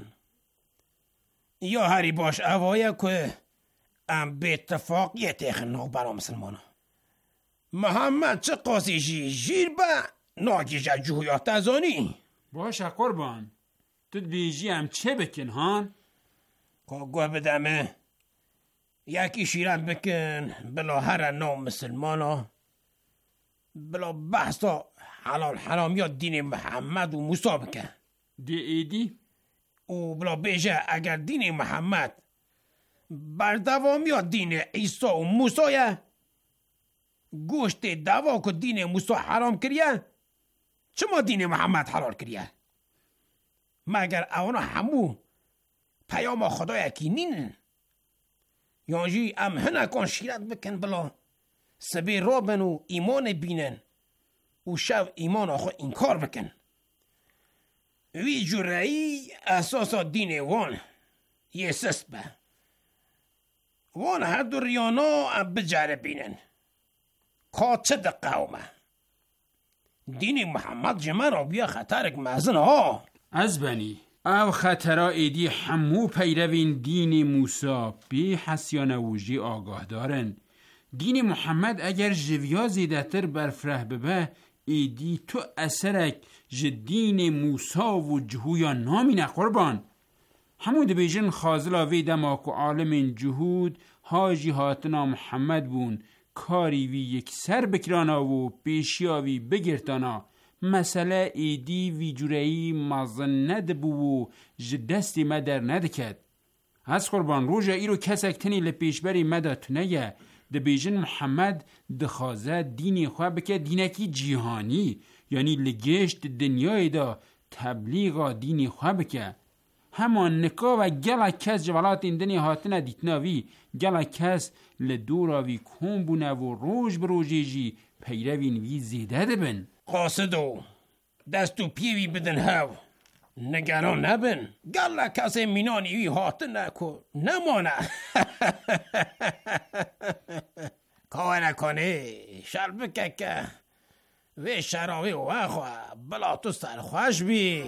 یا هری باش اوایه که هم به اتفاقیت اخناق برا مسلمانه محمد چه قاسی جی جیر با ناگیجه جویات ازانی باشه قربان تو بیجی هم چه بکن هان؟ گوه بدمه یکی شیرت بکن بلا هر نام مسلمانا بلا بحثا حلال حرام یا دین محمد و موسی بکن دی ایدی؟ و بلا بیجه اگر دین محمد بردوام یا دین عیسی و موسی گوشت دوا که دین موسی حرام کریه چما دین محمد حلال کریه مگر اونا همو پیام خدای کی نین یانجی ام هنکان شیرت بکن بلا سبی رابن و ایمان بینن و شو ایمان آخو انکار بکن وی جرعی اساسا دین وان یه سست به وان هر دو ریانا ام بجاره بینن که چه دقه اومه دین محمد جمع را بیا خطرک مزن ها از بنی او خطرا ایدی همو پیروین دین موسی بی حسیان وجی آگاه دارن دین محمد اگر جویا زیدتر برفره ببه ایدی تو اثرک جدین موسی و جهویا نامینه قربان همو دبیجن خازلا وی دماک و عالم جهود حاجی هاتنا محمد بون کاری وی یک سر بکرانا و پیشیاوی بگرتانا مسئله ایدی وی جورایی مازن ند بو و جدستی مدر ندکد از قربان روژا ای رو کسک تنی لپیشبری مدت نگه ده بیجن محمد دخوازه دینی خواه بکه دینکی جیهانی یعنی لگشت دنیای دا تبلیغا دینی خواه بکه همان نکا و گلا کس جوالات این دنی هاتنه دیتناوی گلا کس لدوراوی کن بونه و روش بروژی جی پیروین وی زیده ده بن قاصدو دستو پیوی بدن هاو نگران نبن گلا کسی مینانی وی هاتن نکو نمانه کار نکنه شل بکه که وی شراوی و اخواه بلا تو سرخوش بی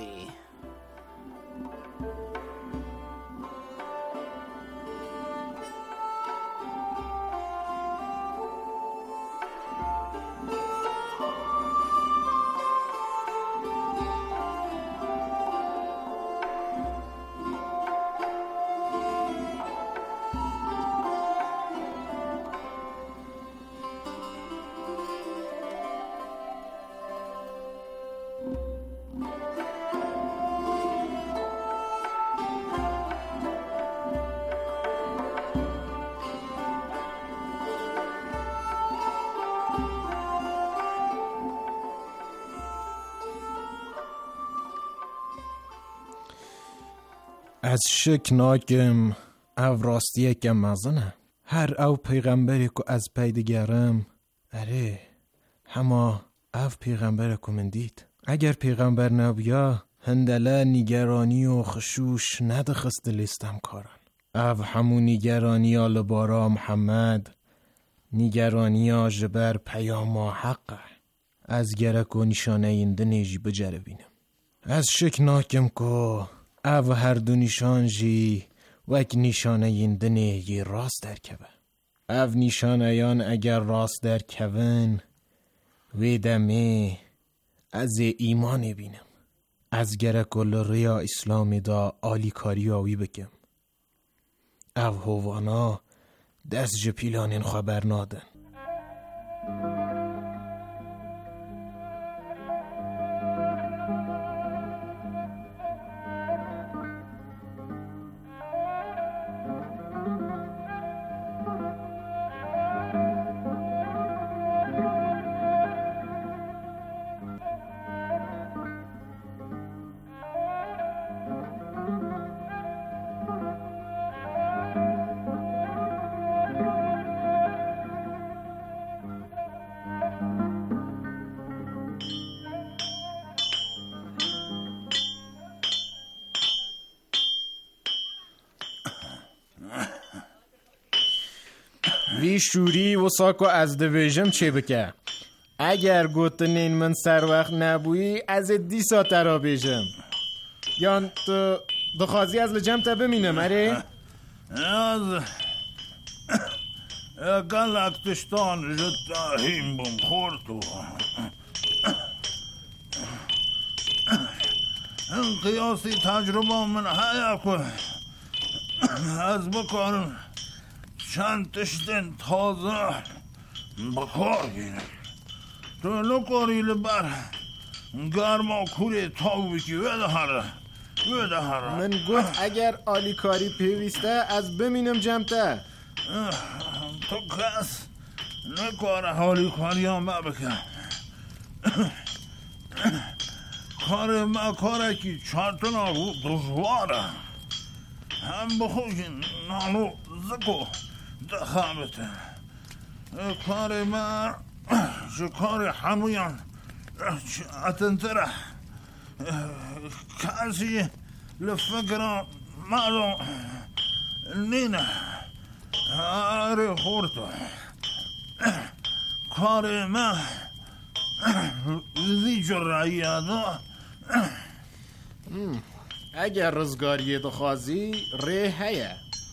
از شک ناکم او راستیه که مزنه هر او پیغمبری که از پیدگرم اره هما او پیغمبر که من دید اگر پیغمبر نبیا هندله نگرانی و خشوش ندخست لیستم کارن او همون نگرانی آل بارا محمد نیگرانی آجبر پیاما حقه. از گرک و نشانه اینده نیجی بجره بینم. از شک ناکم کو او هر دو نشان جی وک نشانه اینده نیجی راست در کبه. او نشانه یان اگر راست در کبن ویدمه از ایمان بینم. از گرک و لریا اسلامی دا آلی کاری آوی بکم. او هوانا دست جپیلانین خبر نادن. وی شوری و ساکو از دویجم چه بکه؟ اگر گوتنین من سر وقت نبویی از دی ساعت را بیجم. یان تو دخوازی از لجم تا بمینم اره؟ از گلکتشتان جتا هیم بم خورتو این قیاسی تجربه من حیا که از بکارم چند تشتن تازه بکار گیرم. تو نکاری لبر گرما کوری تاو بکی ویده هره ویده هره. من گفت اگر آلی کاری پیوسته از بمینم جمته. تو کس نکاره آلی کاری هم بکن. کار ما کاره که چارتنا دشواره. هم بخوشین نانو زکو دخابته. کار ما شکار همویان اتنتره کسی لفکر مالو نینه آره خورتو. کار ما زی جرعی آدو. اگر رزگاری دخوازی ره هیه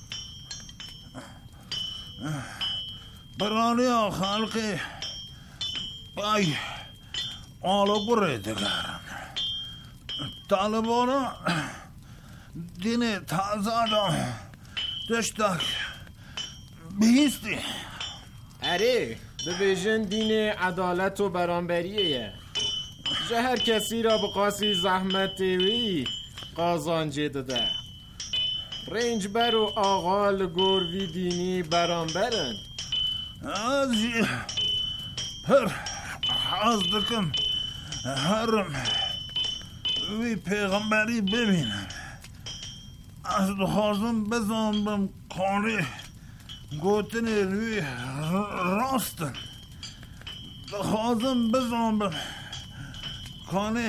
برانی خلقی بای آلو بره دگرن. طالبانا دین تازه دا دشتک بیستی. اره دویژن دین عدالت و برانبریه. جه هر کسی را بقاسی زحمت وی قازانجه داده. رنج بر و آقال گروی دینی برانبرن. از هر حاز دکم هرم وی پیغمبری ببینم. از دخوازم بزنبم کاری گوتن روی راستن. دخوازم بزنبم کانی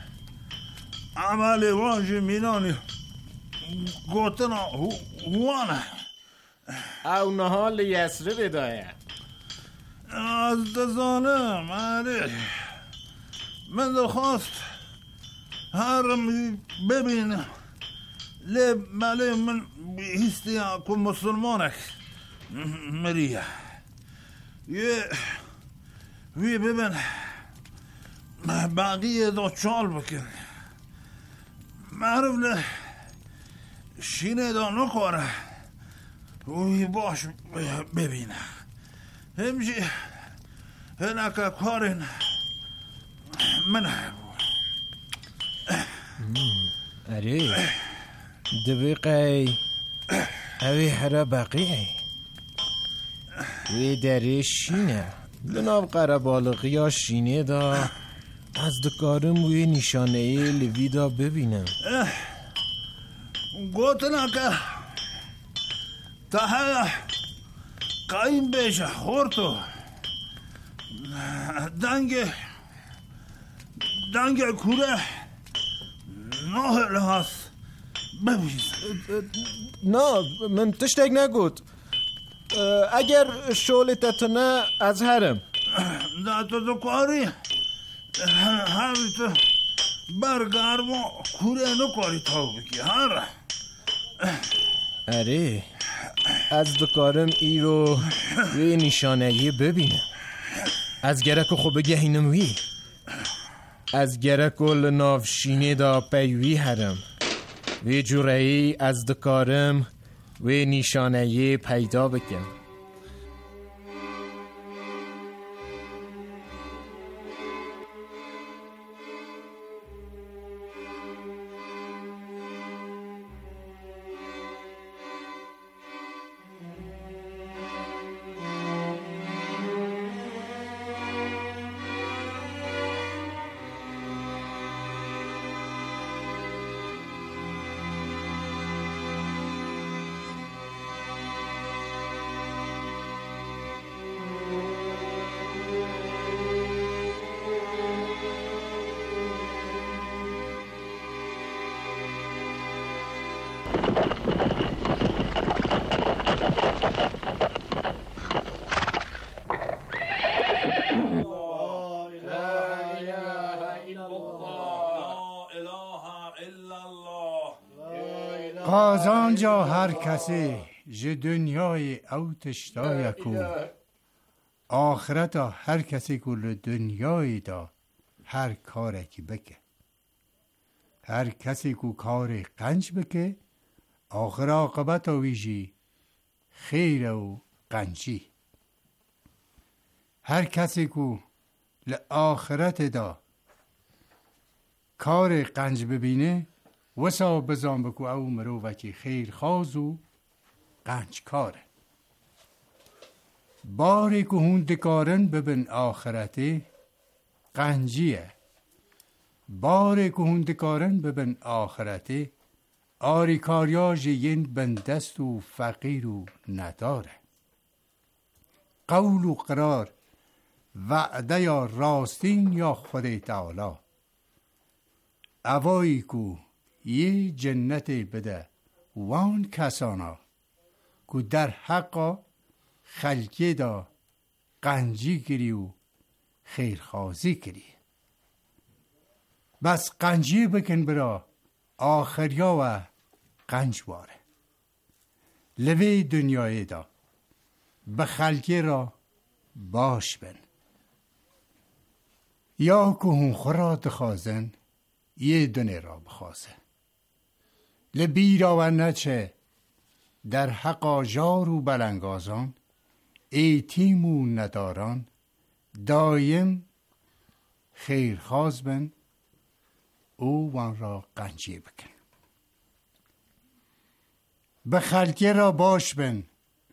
عمل واجی مینانی گوتن وانه. او نهال یسره بدایه. از دزانم آره. من دخواست هرم ببینم لی مالی من بیستی که مسلمانک مریه یه وی ببین باقی دو چال بکن معروف لی شینه دا نکاره وی باش ببینه همچی هنکه کارین من اره دبقی اوی هره بقیه وی دره شینه لناب قربالقی ها شینه دا از دکارم وی نشانه لوی دا ببینم. گوتنا که تا قایم بیشه خورتو دنگ دنگ کوره نه لحاظ ببیز. نه من تشتک نگود اگر شغل تتنه از هرم دا تو دو کاری همی تو برگرم و کوره نو کاری تاو بکی هر اره از دکارم ای رو روی نشانهی ببینم از گرک و خوب گهینم وی از گرک و لنافشینه دا پیوی هرم وی جورهی از دکارم وی نشانهی پیدا بکن قازانجا هر کسی ج دنیای او تشتای کو آخرتا هر کسی کل دنیای دا هر کاری که بکه هر کسی کو کار قنج بکه آخر عاقبت ویجی خیر و قنجی هر کسی کو لآخرت دا کار قنج ببینه وسا بزان بکو او مرووکی خیر خواز و قنج کاره باری که هون دکارن ببن آخرته قنجیه باری که هون دکارن ببن آخرته آری کاریاج ین بندست و فقیر و نداره قول و قرار وعده یا راستین یا خود تعالی اوایی کو یه جنت بده وان کسانا کو در حقا خلقی دا قنجی گری و خیرخوازی گری بس قنجی بکن برا آخریا و قنج واره لوی دنیای دا به خلقی را باش بن یا که هون خورا دخوازن یه دونه را بخوازه لبیرا و نچه در حقا جار و بلنگازان ایتیم و نداران دایم خیرخواز بن او وان را قنجی بکن به خلقی را باش بن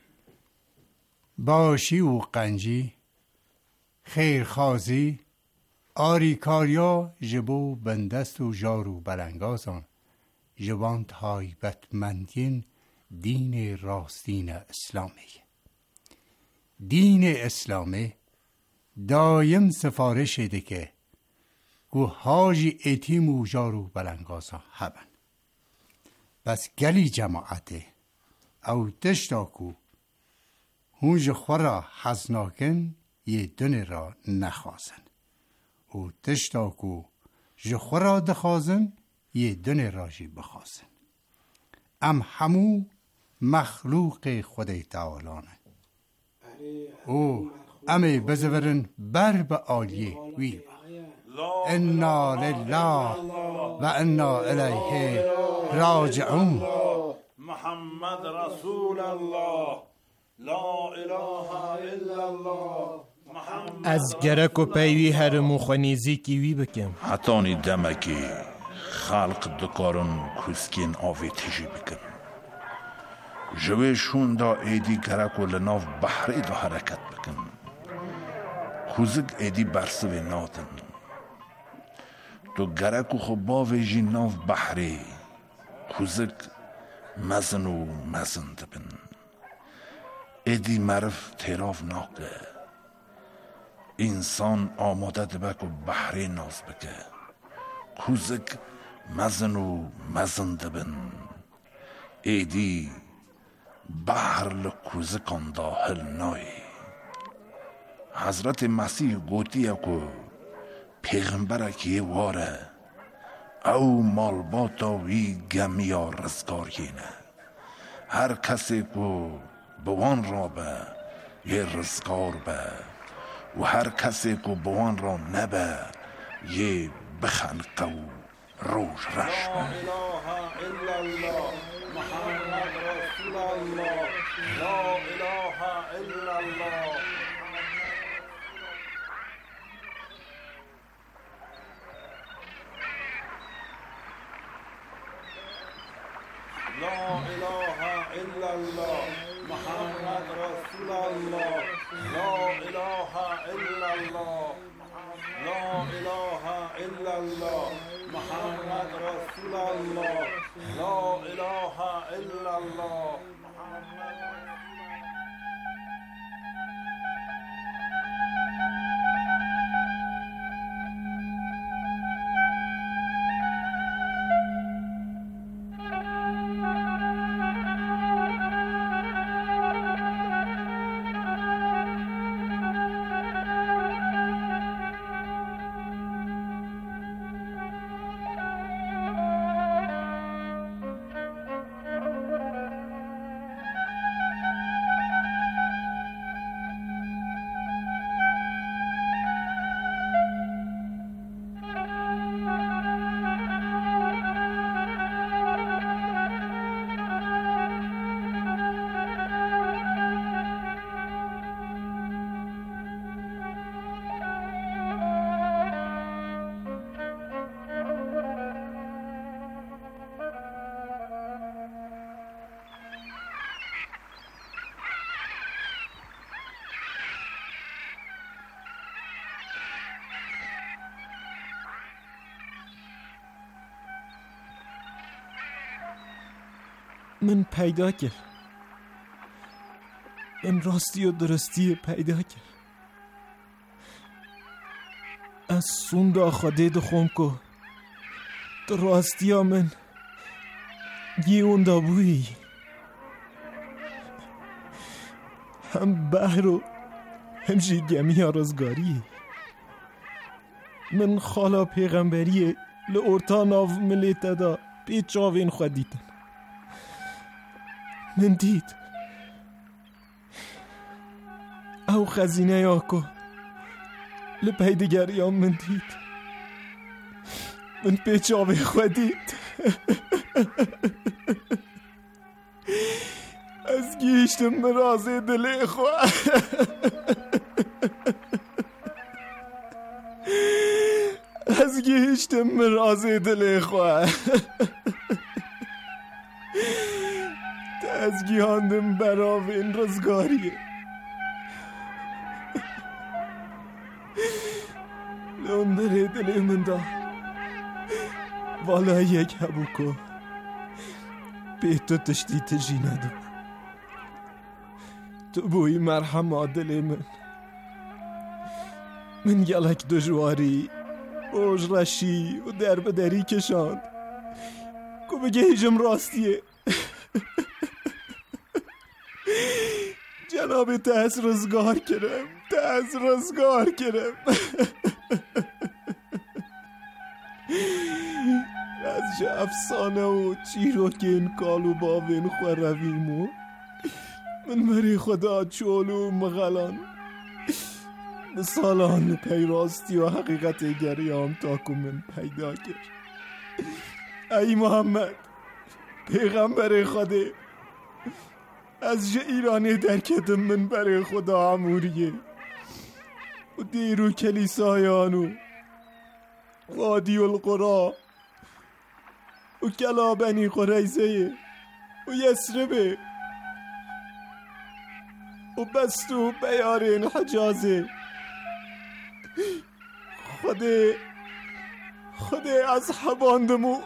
باشی و قنجی خیرخوازی آری کاریا جبو بندست و جارو بلنگازان جوان تایبتمندین دین راستین اسلامی دین اسلامی دایم سفارش ده که گو حاجی ایتیم و جارو بلنگازان هبن بس گلی جماعته او تشتا کو هونج خورا حزناکن یه دونه را نخوازن او تشتا کو جخورا دخوازن یه دونه راجی بخوازن ام همو مخلوق خدای تعالانه او امی بزورن بر به آلیه وی انا لله و انا الیه راجعون محمد رسول الله لا اله الا الله از گرک و پیوی هرمو خونیزی کی وی بکم حتانی دمکی خلق دکارن کسکین آوی تیجی بکن جویشون دا ایدی گرک و لناف بحری دا حرکت بکن کوزگ ایدی برسوی ناتن دو گرک و خباوی جی ناف بحری کوزگ مزن و مزن دبن ایدی مرف تیراف ناکه انسان آماده دبک و بحری ناز بکه کوزگ مزن و مزن دبن ایدی بحر لکوزکان داخل نای. حضرت مسیح گوتیه که پیغمبره که واره او مالباتا وی گمیا رزگار ینه. هر کسی که بوان را به یه رزگار به و هر کسی که بوان را نبه یه بخنقه و روش رش به. لا اله الا الله محمد رسول الله. لا اله الا الله. لا اله الا الله محمد رسول الله. لا اله الا الله. لا اله الا الله محمد رسول الله. لا اله الا الله. من پیدا کرد. من راستی و درستی پیدا کرد. از سوندا خواده دخوم که در راستی ها من یه اوندا بوی هم بحر و همشی گمی آرزگاری. من خالا پیغمبری لورتا ناو ملیت دا پیچاوین خودیتن. من دید او خزینه آکو لپیدگری هم من دید. من پیچاوی خودید از گیشتم مرازه دل خواه از گیشتم مرازه دل خواه از گیاندم براو این رزگاریه. لون داره دل من دا والا یک هبو که به تو تشتی تجی ندو. تو بوی مرحم دل من. من گلک دجواری اوج رشی و در بدری کشاند که بگه هیجم راستیه. جناب تاس رزگار کرم تاس رزگار کرم. از چه افسانه و چیرو که این کالو باوین خواه رویمو من مری خدا چولو مغلان مثالان پیراستی و حقیقت گریام تا که من پیدا کرد. ای محمد پیغمبر خدا از جه ایرانی درکتم من برای خدا عموریه و دیرو کلیسایانو وادی القرا و کلا بنی قریزه و یسربه و بستو بیارین حجازه. خدا خدا از حباندمو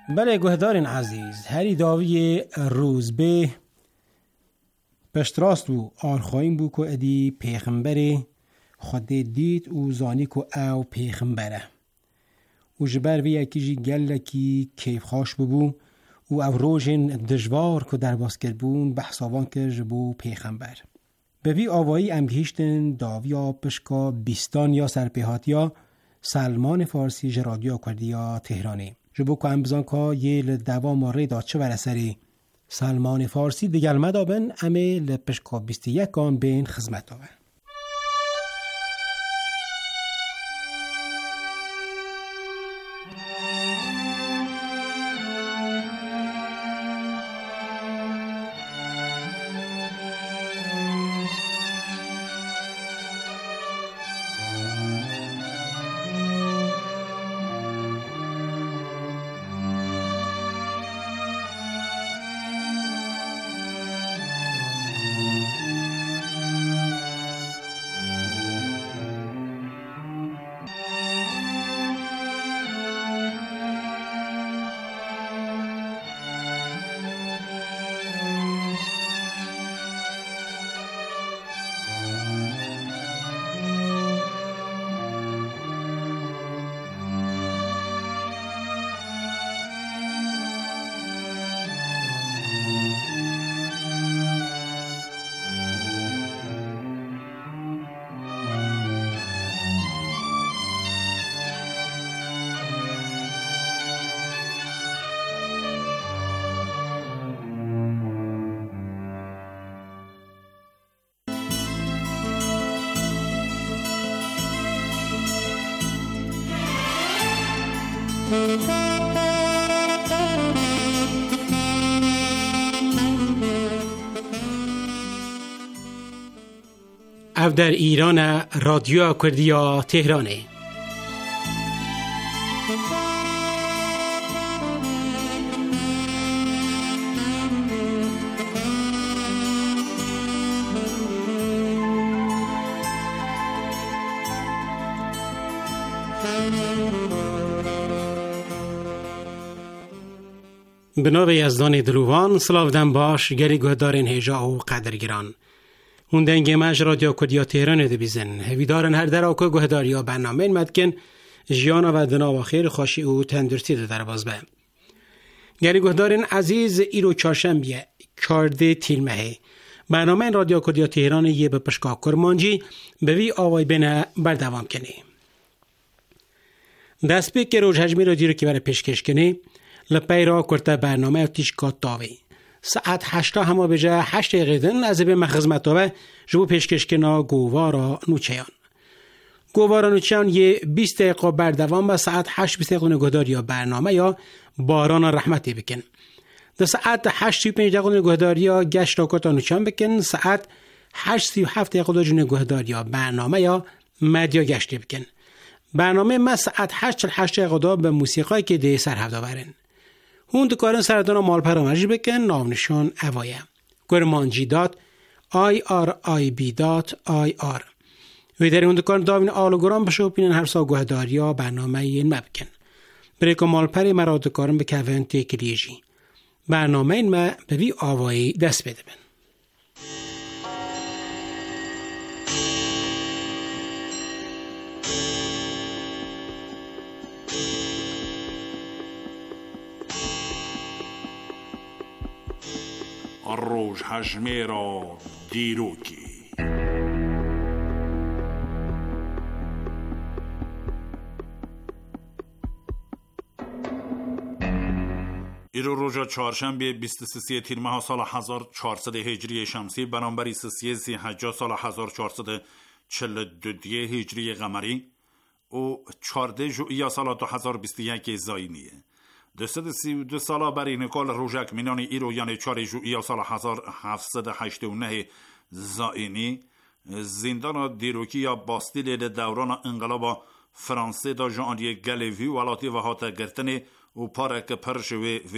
بله گهدارین عزیز، هری داوی روزبه پشتراست و آرخوایم بو که ادی پیغمبره خود دید و زانی که او پیغمبره و جبر وی اکیجی گلکی کیف خاش ببو و او روژن دجوار که در باز کرد بون بحثاوان که جبو پیغمبر به وی آوایی امگیشتن داویا پشکا بیستان یا سرپیهاتیا سلمان فارسی جرادیا کردیا تهرانی جبو که ام بزان که یه لدوام ریدا چه برسری سلمان فارسی دیگل مدابن امه لپشکا بیستی یکان بین خزمت دابن. او در ایران رادیو کردیا تهرانه. بنابه یزدان دلوان سلاودن باش گری گهدارین هیجا و قدرگیران اون دنگه مج رادیو کردیا تهران ده بیزن هویدارن هر در آکو گهداریا برنامه مدکن جیانا و دنا و خیر خوشی و تندرستی ده در باز به گری گهدارین عزیز ایرو چارشنبه چارده تیلمه برنامه رادیو کردیا تهران یه به پشکا کرمانجی به وی آوای بینه بردوام کنی دست به که روش هجمی را دیرو که برای پیشکش کنی لپیرا کرده برنامه تیشکات داوی ساعت هشتا همه بجه هشت دقیقه از به مخزمت داوه جبو پیشکش کنا گووارا نوچیان گووارا نوچیان یه بیست دقیقه بردوام و ساعت هشت بیست دقیقه نگهدار یا برنامه یا باران رحمتی بکن در ساعت هشت سی و پنج دقیقه نگهدار یا گشت راکتا نوچیان بکن ساعت هشت سی و هفت دقیقه نگهدار یا برنامه یا مدیا گشتی بکن برنامه ما ساعت هشت چل هشت دقیقه به موسیقی که ده سرهفته برن هون دکارن سردانا مال پرامرجی بکن ناونشان اوایه گرمانجی دات آی آر آی بی دات آی آر وی در هون دکارن داوین آلوگرام بشو پینن هر سا گوهداریا برنامه این مبکن بریکو مال پری مرا دکارن بکوین تکلیجی برنامه این ما به وی آوایی دست بده بن روش هجمه را دیروکی ایرو روژا چهارشنبه بیست و سه تیر ماه سال هزار و چهارصد هجری شمسی برابر سی سی حجه سال هزار و چهارصد و چهل و دو هجری قمری و چهارده ژوئیه سال دو هزار و بیست و یک زاینیه دویست و سی و دو ساله برای نکال روژک مینان ایرو یعنی چهار ژوئیه سال هزار و هفتصد و هشتاد و نه زاینی زندان دیروکی یا باستیل دوران انقلاب فرانسه دا جانری گلوی ولاتی و هاتا گرتنی و پارک پرشوی